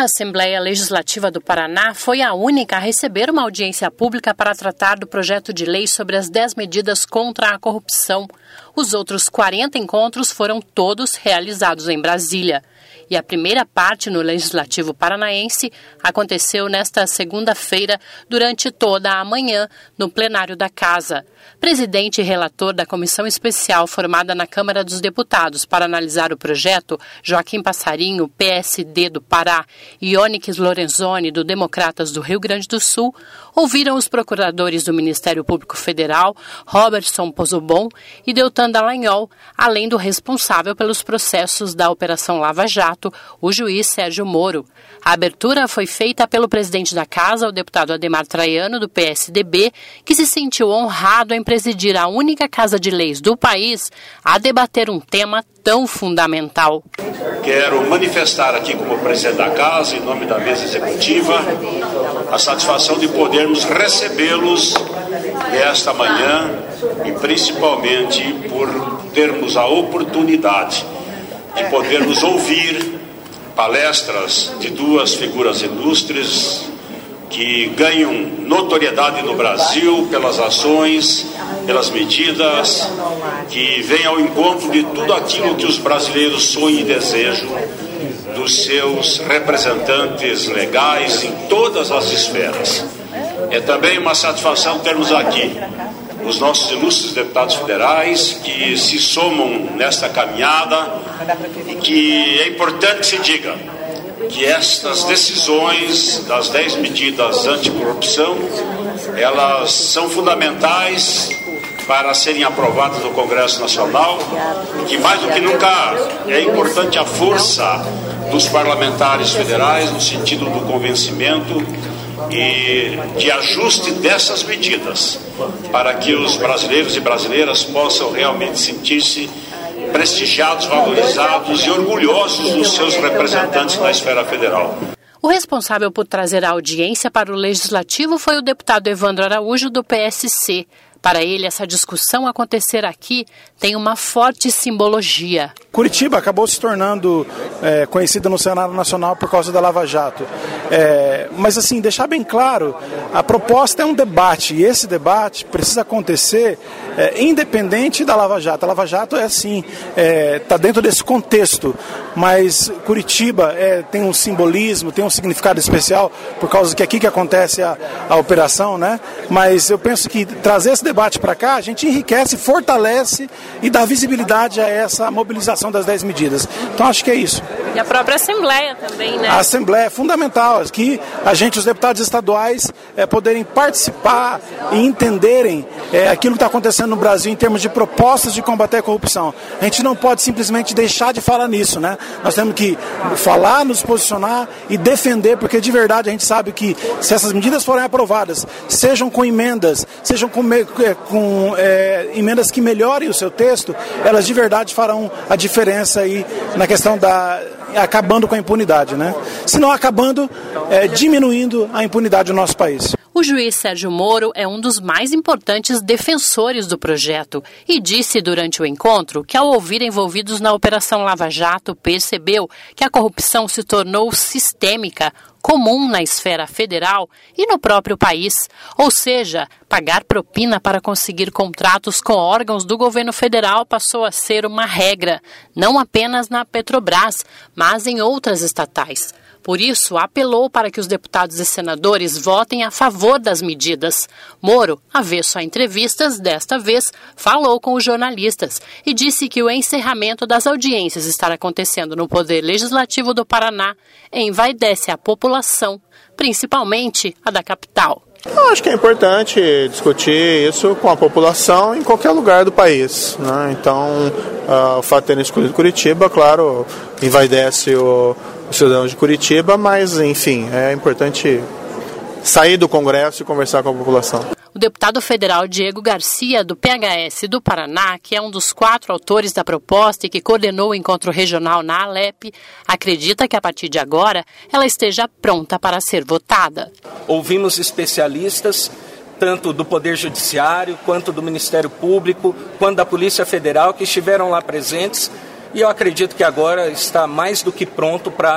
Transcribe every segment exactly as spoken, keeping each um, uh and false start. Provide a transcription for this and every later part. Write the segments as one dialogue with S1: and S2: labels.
S1: A Assembleia Legislativa do Paraná foi a única a receber uma audiência pública para tratar do projeto de lei sobre as dez medidas contra a corrupção. Os outros quarenta encontros foram todos realizados em Brasília. E a primeira parte no Legislativo Paranaense aconteceu nesta segunda-feira, durante toda a manhã, no plenário da Casa. Presidente e relator da comissão especial formada na Câmara dos Deputados para analisar o projeto, Joaquim Passarinho, P S D do Pará, e Onyx Lorenzoni, do Democratas do Rio Grande do Sul, ouviram os procuradores do Ministério Público Federal, Robertson Pozobon e Deltan Dallagnol, além do responsável pelos processos da Operação Lava Jato, o juiz Sérgio Moro. A abertura foi feita pelo presidente da Casa, o deputado Adhemar Traiano, do P S D B, que se sentiu honrado em presidir a única casa de leis do país a debater um tema tão fundamental.
S2: Quero manifestar aqui como presidente da Casa, em nome da mesa executiva, a satisfação de podermos recebê-los nesta manhã e principalmente por termos a oportunidade de podermos ouvir palestras de duas figuras ilustres que ganham notoriedade no Brasil pelas ações, pelas medidas, que vêm ao encontro de tudo aquilo que os brasileiros sonham e desejam dos seus representantes legais em todas as esferas. É também uma satisfação termos aqui os nossos ilustres deputados federais que se somam nesta caminhada e que é importante que se diga que estas decisões das dez medidas anticorrupção, elas são fundamentais para serem aprovadas no Congresso Nacional, e que mais do que nunca é importante a força dos parlamentares federais no sentido do convencimento e de ajuste dessas medidas, para que os brasileiros e brasileiras possam realmente sentir-se prestigiados, valorizados e orgulhosos dos seus representantes na esfera federal.
S1: O responsável por trazer a audiência para o Legislativo foi o deputado Evandro Araújo, do P S C. Para ele, essa discussão acontecer aqui tem uma forte simbologia.
S3: Curitiba acabou se tornando é, conhecida no cenário nacional por causa da Lava Jato. É, mas, assim, deixar bem claro, a proposta é um debate, e esse debate precisa acontecer é, independente da Lava Jato. A Lava Jato é assim, está é, dentro desse contexto, mas Curitiba é, tem um simbolismo, tem um significado especial, por causa que aqui que acontece a, a operação, né? Mas eu penso que trazer esse debate para cá, a gente enriquece, fortalece e dá visibilidade a essa mobilização das dez medidas. Então acho que é isso.
S1: E a própria Assembleia também, né?
S3: A Assembleia é fundamental, que a gente, os deputados estaduais, é, poderem participar e entenderem é, aquilo que está acontecendo no Brasil em termos de propostas de combater a corrupção. A gente não pode simplesmente deixar de falar nisso, né? Nós temos que falar, nos posicionar e defender, porque de verdade a gente sabe que se essas medidas forem aprovadas, sejam com emendas, sejam com, com é, emendas que melhorem o seu texto, elas de verdade farão a diferença aí na questão da acabando com a impunidade, né? Se não acabando, é, diminuindo a impunidade no nosso país.
S1: O juiz Sérgio Moro é um dos mais importantes defensores do projeto e disse durante o encontro que, ao ouvir envolvidos na Operação Lava Jato, percebeu que a corrupção se tornou sistêmica, comum na esfera federal e no próprio país, ou seja, pagar propina para conseguir contratos com órgãos do governo federal passou a ser uma regra, não apenas na Petrobras, mas em outras estatais. Por isso, apelou para que os deputados e senadores votem a favor das medidas. Moro, avesso a entrevistas, desta vez, falou com os jornalistas e disse que o encerramento das audiências estará acontecendo no Poder Legislativo do Paraná envaidece a população, principalmente a da capital.
S4: Eu acho que é importante discutir isso com a população em qualquer lugar do país, né? Então, uh, o fato de terem escolhido Curitiba, claro, envaidece o, os cidadãos de Curitiba, mas, enfim, é importante sair do Congresso e conversar com a população.
S1: O deputado federal Diego Garcia, do P H S do Paraná, que é um dos quatro autores da proposta e que coordenou o encontro regional na Alep, acredita que a partir de agora ela esteja pronta para ser votada.
S5: Ouvimos especialistas, tanto do Poder Judiciário, quanto do Ministério Público, quanto da Polícia Federal, que estiveram lá presentes, e eu acredito que agora está mais do que pronto para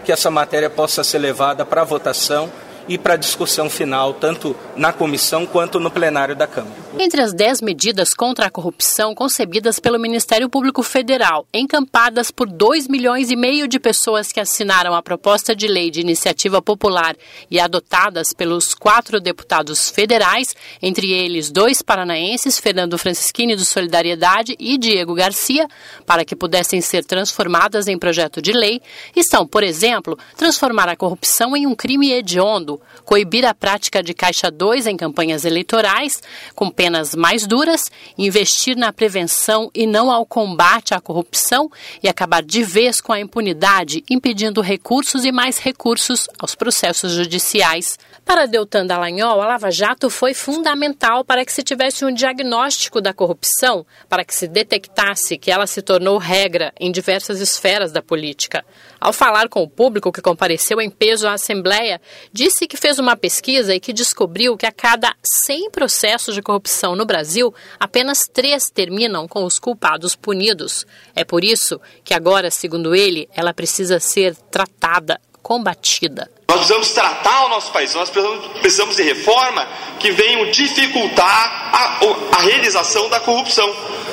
S5: que essa matéria possa ser levada para votação e para discussão final, tanto na comissão quanto no plenário da Câmara.
S1: Entre as dez medidas contra a corrupção concebidas pelo Ministério Público Federal, encampadas por dois milhões e meio de pessoas que assinaram a proposta de lei de iniciativa popular e adotadas pelos quatro deputados federais, entre eles dois paranaenses, Fernando Francischini do Solidariedade e Diego Garcia, para que pudessem ser transformadas em projeto de lei, estão, por exemplo, transformar a corrupção em um crime hediondo, coibir a prática de caixa dois em campanhas eleitorais, com penas mais duras, investir na prevenção e não ao combate à corrupção e acabar de vez com a impunidade, impedindo recursos e mais recursos aos processos judiciais. Para Deltan Dallagnol, a Lava Jato foi fundamental para que se tivesse um diagnóstico da corrupção, para que se detectasse que ela se tornou regra em diversas esferas da política. Ao falar com o público que compareceu em peso à Assembleia, disse que fez uma pesquisa e que descobriu que a cada cem processos de corrupção no Brasil, apenas três terminam com os culpados punidos. É por isso que agora, segundo ele, ela precisa ser tratada, combatida.
S6: Nós precisamos tratar o nosso país, nós precisamos de reforma que venham dificultar a, a realização da corrupção.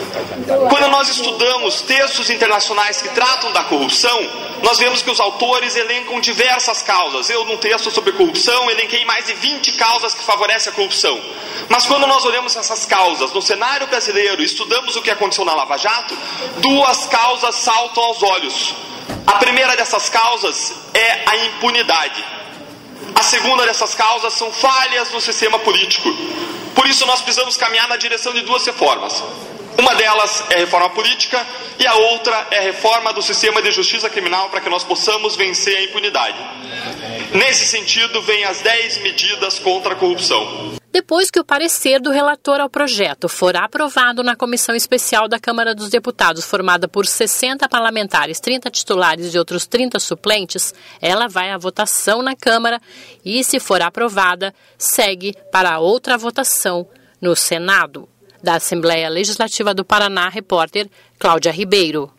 S6: Quando nós estudamos textos internacionais que tratam da corrupção, nós vemos que os autores elencam diversas causas. Eu, num texto sobre corrupção, elenquei mais de vinte causas que favorecem a corrupção. Mas quando nós olhamos essas causas no cenário brasileiro e estudamos o que aconteceu na Lava Jato, duas causas saltam aos olhos. A primeira dessas causas é a impunidade. A segunda dessas causas são falhas no sistema político. Por isso nós precisamos caminhar na direção de duas reformas. Uma delas é a reforma política e a outra é a reforma do sistema de justiça criminal para que nós possamos vencer a impunidade. Nesse sentido, vêm as dez medidas contra a corrupção.
S1: Depois que o parecer do relator ao projeto for aprovado na Comissão Especial da Câmara dos Deputados, formada por sessenta parlamentares, trinta titulares e outros trinta suplentes, ela vai à votação na Câmara e, se for aprovada, segue para a outra votação no Senado. Da Assembleia Legislativa do Paraná, repórter Cláudia Ribeiro.